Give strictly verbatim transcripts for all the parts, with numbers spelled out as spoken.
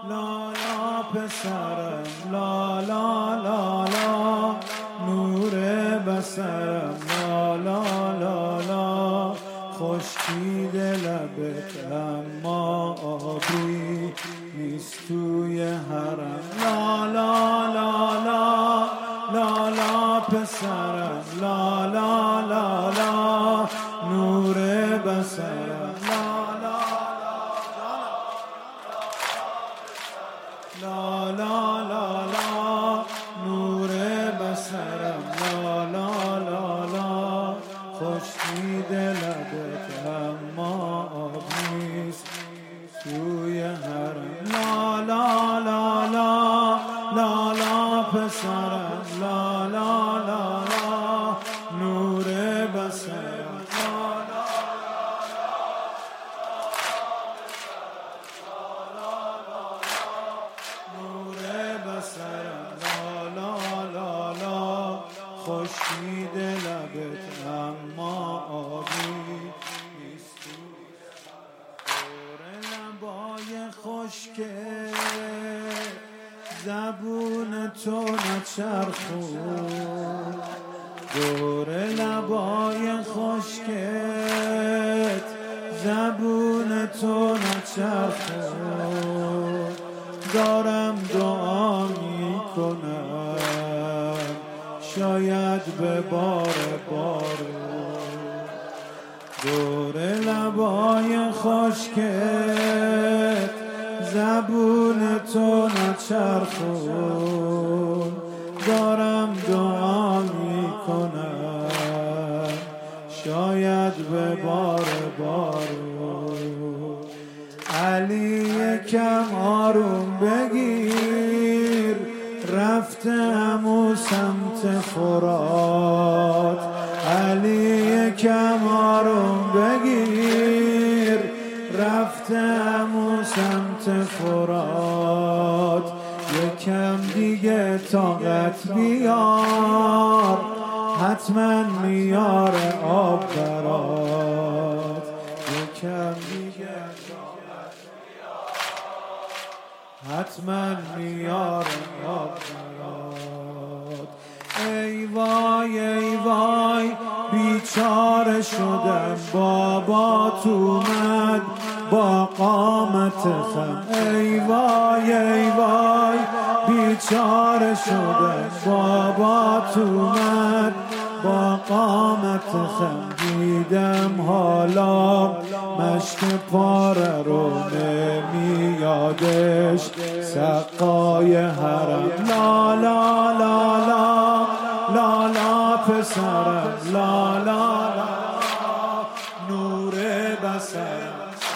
لالا پسرم لالا لالا نور بسرم لالا لالا خشکید لبت اما آبی نیست توی حرم لالا لالا لالا پسرم لالا لالا نور بسرم لالا لالا لالا نور بسرم لالا لالا خشکید لبت اما آب نیست توی حرم لالا لالا لالا پسرم لالا لالا نور بسرم لالا نور بسرم لالا لالا خشکید لبت اما آبی نیست دور لبای خشکه زبون تو نچرخون دور لبای خشکت زبون تو نچرخون دارم دعا می کنم شاید به بار بارون دور لبای خشکت زبون تو نچرخون دارم دعا می کنم شاید به بار بارون علی یکم آروم بگیر رفتم و سمت فرات علی یکم آروم بگیر رفتم و سمت فرات یکم دیگه طاقت بیار حتما میاره آب برات یکم دیگه طاقت بیار حتما میاره آب برات ای وای ای وای بیچاره شدم بابات اومد با قامت خم ای وای ای وای بیچاره شدم بابات اومد با قامت خم دیدم حالا مشک پاره رو نمیادش سقای حرم لالا لالا لالا پسرم لالا نور بسرم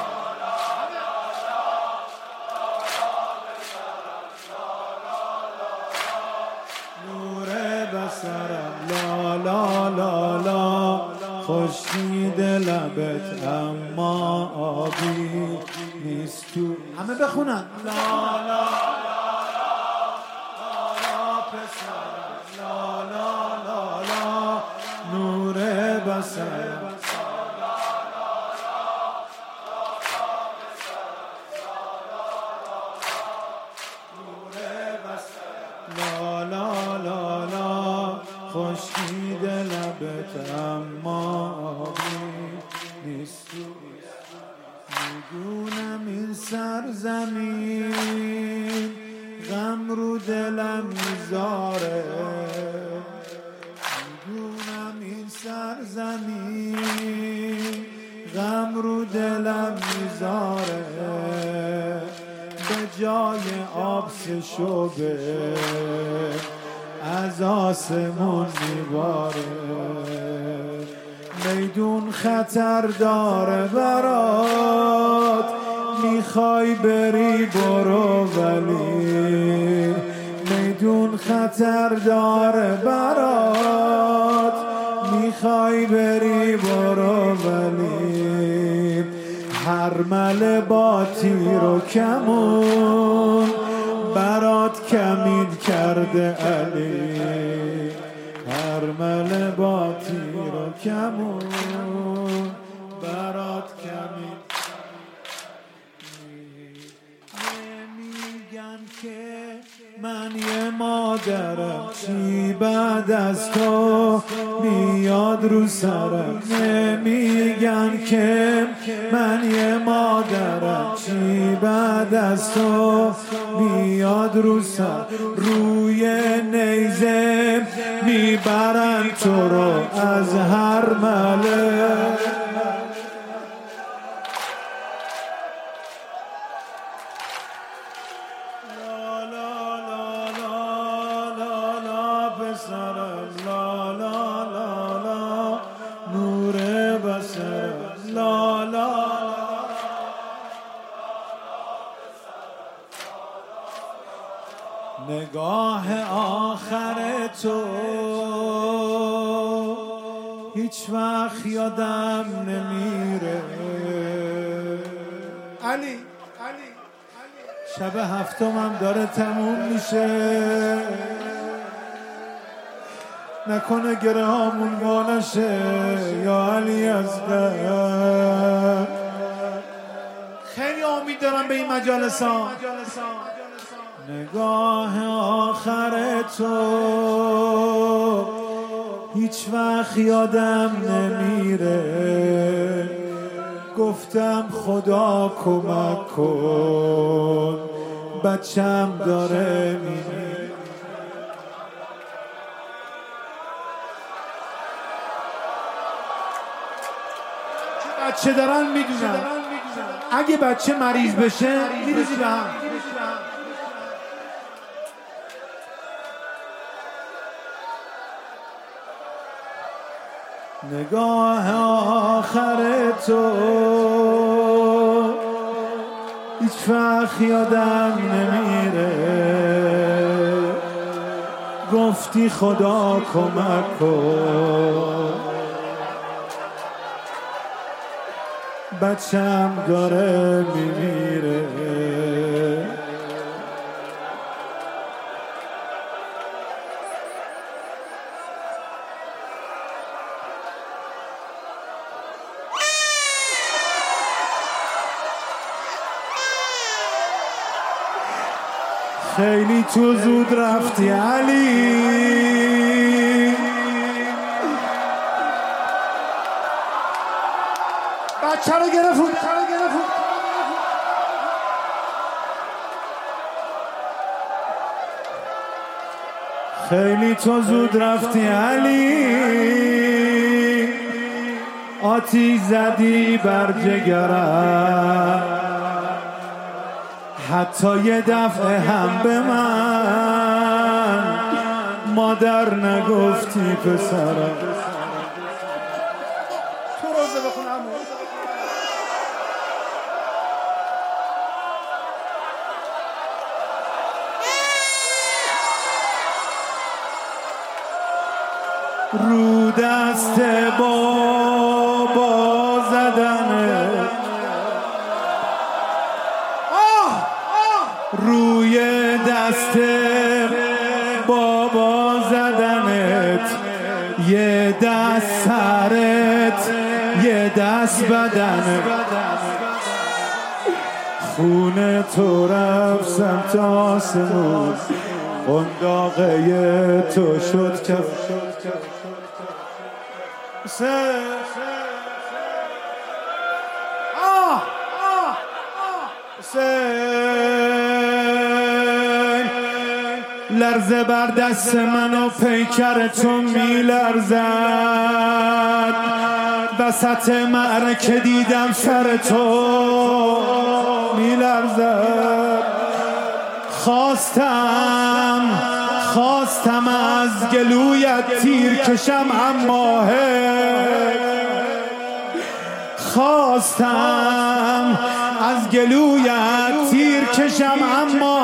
نور بسرم لالا لالا خورشید لبت اما آبی نیست تو همه بخونن لالا لالا پسرم لالا لالا نور بسرم لالا لالا خورشید لبت اما آبی نیست میدونم این سرزمین غم رو دلم میذاره میدونم این سرزمین غم رو دلم میذاره به جای آب سه شعبه از آسمون میباره میدون خطر داره برات میخوای بری برو ولی میدون خطر داره برات میخوای بری برو ولی حرمل با تیر و کمون برات کمین کرده علی حرمل با تیر و کمون برات کمین من یه مادرم چی بعد از تو میاد رو سرم نمیگن که من یه مادرم چی بعد از تو میاد رو سر روی نیزه میبرن تو رو از هر مله لا لا لا لا نور بصر لا لا نگاه آخر تو هیچ وقت یادم نمیره علی شب هفتمم داره تموم میشه نکنه گره هامون وانشه یا علی اصغر خیلی امید دارم به این مجالس ها نگاه آخر تو هیچ وقت یادم نمیره گفتم خدا کمک کن بچم داره میمیره بچه دارن میدونن اگه بچه مریض بشه میریزی به هم نگاه آخر تو هیچ وقت یادم نمیره گفتی خدا کمک کن بچم داره میمیره خیلی تو زود رفتی علی بچه رو گرفت خیلی تو زود رفتی علی آتیش زدی بر جگرم حتی یه دفعه هم به من مادر نگفتی پسرم تو روزه بخون عمو رو دست بابا زدنه روی دست بابا زدنت یه دست سرت یه دست بدنت خونه تو رفت سمت آسمون قنداقه تو شد کف آه آه لرزه بر دست من و پیکر تو می لرزد وسط معرکه دیدم سر تو می لرزد خواستم خواستم از گلویت تیر کشم اما خواستم از گلویت تیر کشم اما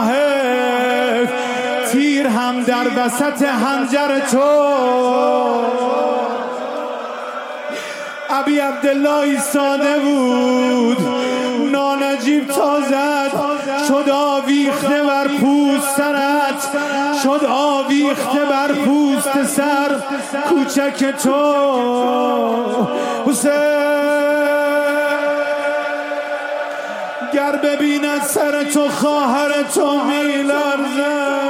تیر هم در وسط حنجر تو ابی عبدالله ایستاده بود نانجیب تازد شد آویخته بر پوست سرت شد آویخته بر پوست سر کوچک تو حسین گر ببیند سر تو خواهر تو میلرزه